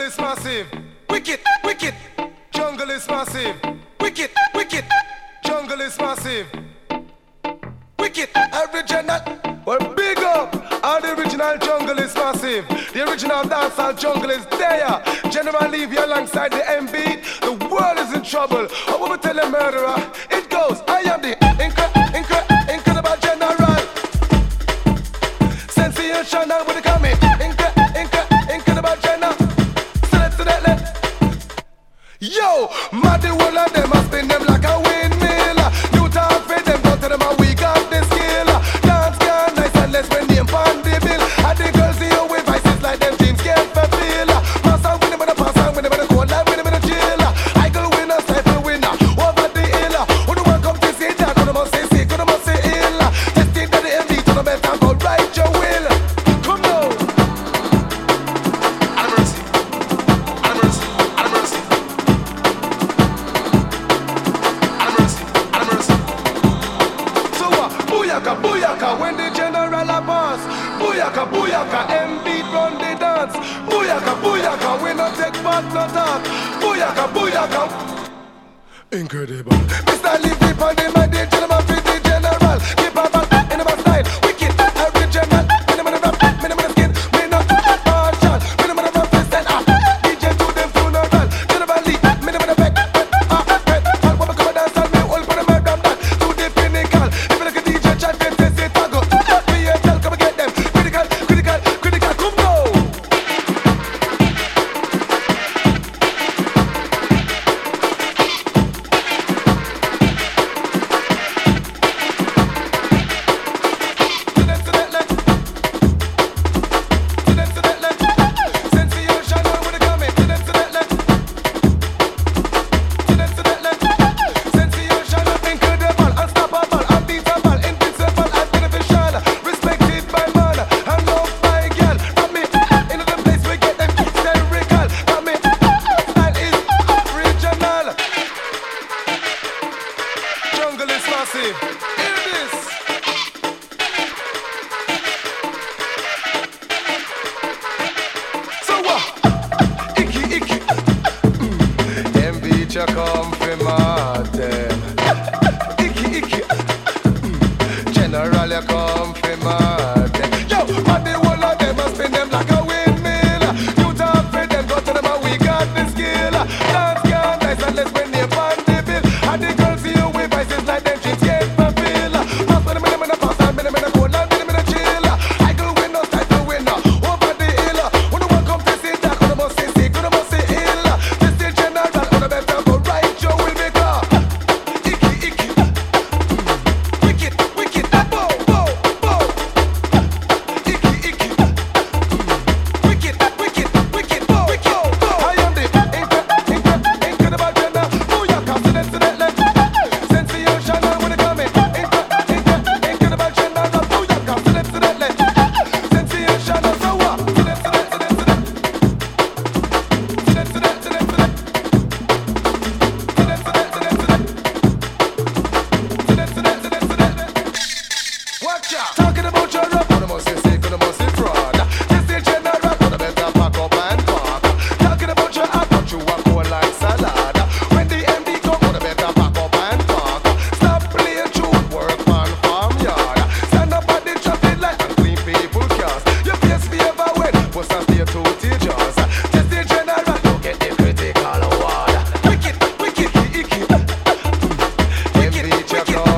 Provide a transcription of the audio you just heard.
is massive. Wicked, wicked. Jungle is massive. Wicked, wicked. Jungle is massive. Wicked, original. Well, big up. All the original jungle is massive. The original dancehall jungle is there. General Levy alongside the M beat. The world is in trouble. I want to tell a murderer. It goes. I am the incredible general. Sensational with the coming. Incredible general. Yo, mad the whole of them, I spin them like a windmill. New talk for them, go to them and we got the skill. Dance can nice and less when they pan the bill. And the girls see you with vices like them dreams can't fulfill. Pass on with them in the pass on with them in the cold life with them in the chill. I go winner, stifle winner, over the hill. Who the one come to see that, who the must say sick, who the must say ill. Let's take that the MD to the best and go right your will. Come now. Have mercy, have mercy, have mercy. Booyaka, booyaka, when the general a boss. Booyaka, booyaka, M beat run the dance. Booyaka, booyaka, we no take part, no talk. Booyaka, booyaka. Incredible. Mr. Levy on the mic, the gentleman for the general. Keep up in my style, wicked, original. Minimum of rap, minimum of skin, minimum of partial, minimum of rap, stand up. DJ to them funeral, general Lee, minimum of back. All what come and dance on me, all for the murder that. To the pinnacle, if you look at DJ, try to face it, I go. PSL, come and get them. Critical, critical, critical, come go. Come for my them. Icky, icky. General, you come for my them. Yo, and the whole of them must spin them like a windmill. You talk for them, go to them and we got the skill. Dance can nice and let's when they pan the bill. And the girls see you with vices like them dreams can't fulfill. Pass with them in the pass and them in the cold and them in the chill. I go win, no style to win. Over the hill. When the one come to see that, when the must say sick, when the must say ill. This is general, on the better go right, Joe will make up. Icky, icky. Wicked, wicked. Bow, bow, bow. Icky, icky. Wicked, wicked, wicked. Bow, wicked, bow. I am the incredible general. Booyaka, sensational. Sensational when it coming. Incredible general. Booyaka, sensational. Sensational. So what? Watch out. Talking about your rap, what must you say, what must you fraud. This is general, what the better pack up and park. Talking about your act, but you are cold like salad. When the MD come, what the better pack up and park. Stop playing truth, work on farmyard. Stand up at the traffic light and clean people cars. Your face favor when, what's a stay to teachers. This is general, you get the critical award. Wicked, wicked, icky. MD check out.